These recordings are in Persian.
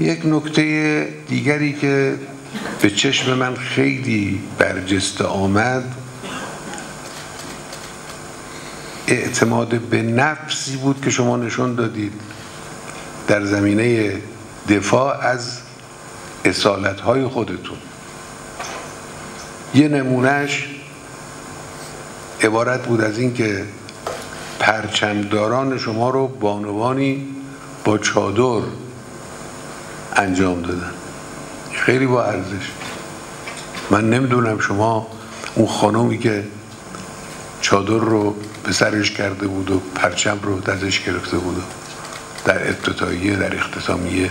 یک نکته دیگری که به چشم من خیلی برجسته آمد اعتماد به نفسی بود که شما نشون دادید در زمینه دفاع از اصالت‌های خودتون. یه نمونهش عبارت بود از این که پرچمداران شما رو بانوانی با چادر انجام دادن. خیلی با ارزش. من نمیدونم شما اون خانومی که چادر رو به سرش کرده بود و پرچم رو دستش گرفته بود در افتتاحیه در اختتامیه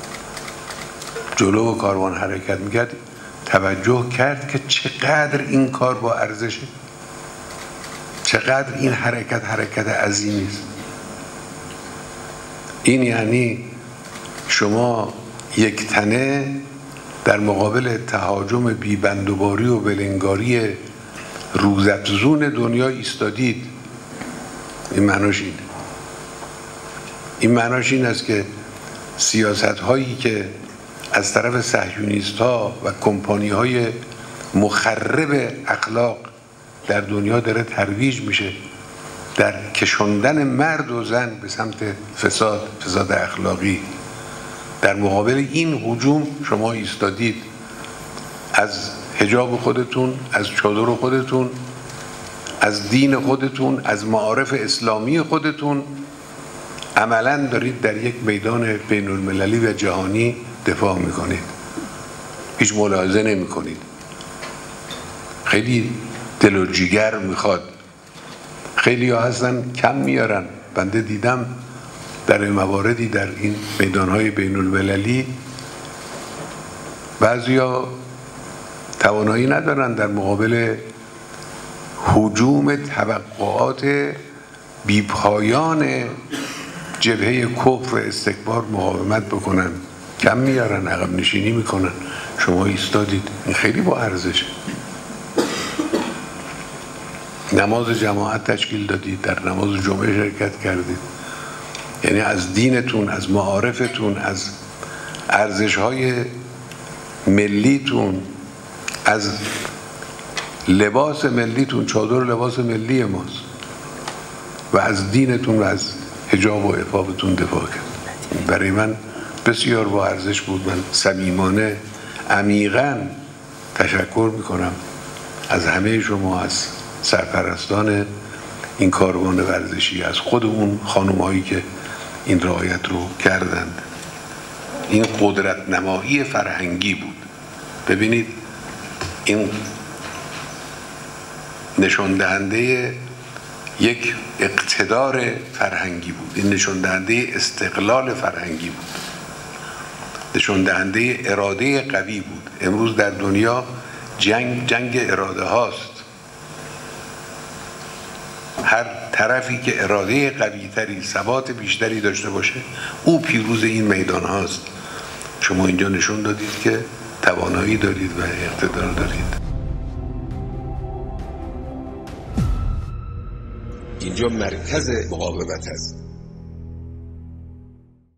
جلو کاروان حرکت میکرد، توجه کرد که چقدر این کار با ارزشه، چقدر این حرکت عظیمی است. این یعنی شما یک تنه در مقابل تهاجم بیبندوباری و ولنگاری روزافزون دنیا ایستادید. این معناش اینه. این معناش این است که سیاست هایی که از طرف صهیونیست ها و کمپانی های مخرب اخلاق در دنیا داره ترویج میشه در کشوندن مرد و زن به سمت فساد اخلاقی، در مقابل این هجوم شما ایستادید. از حجاب خودتون، از چادر خودتون، از دین خودتون، از معارف اسلامی خودتون عملاً دارید در یک میدان بین المللی و جهانی دفاع میکنید. هیچ ملاحظه نمی کنید. خیلی دل و جیگر میخواد. خیلی ها هستن کم میارن. بنده دیدم در مواردی در این میدانهای بین المللی بعضیا توانایی ندارن در مقابل هجوم توقعات بیپایان جبهه کفر و استکبار مقاومت بکنن. کم میارن، عقب نشینی میکنن. شما ایستادید. این خیلی با ارزشه. نماز جماعت تشکیل دادید، در نماز جمعه شرکت کردید. یعنی از دینتون، از معارفتون، از ارزش‌های ملیتون، از لباس ملیتون، چادر لباس ملی ماست، و از دینتون و از حجاب و عفافتون دفاع کرد. برای من بسیار با ارزش بود. من صمیمانه عمیقاً تشکر میکنم از همه شما، از سرپرستان این کاروان ورزشی، از خود اون خانم‌هایی که این رعایت رو کردند. این قدرت نمایی فرهنگی بود. ببینید این نشان دهنده یک اقتدار فرهنگی بود. این نشان دهنده استقلال فرهنگی بود. نشان دهنده اراده قوی بود. امروز در دنیا جنگ اراده هاست. هر طرفی که اراده قوی تری، ثبات بیشتری داشته باشه، او پیروز این میدان هاست. شما اینجا نشون دادید که توانایی دارید و اقتدار دارید. اینجا مرکز مقاومت است.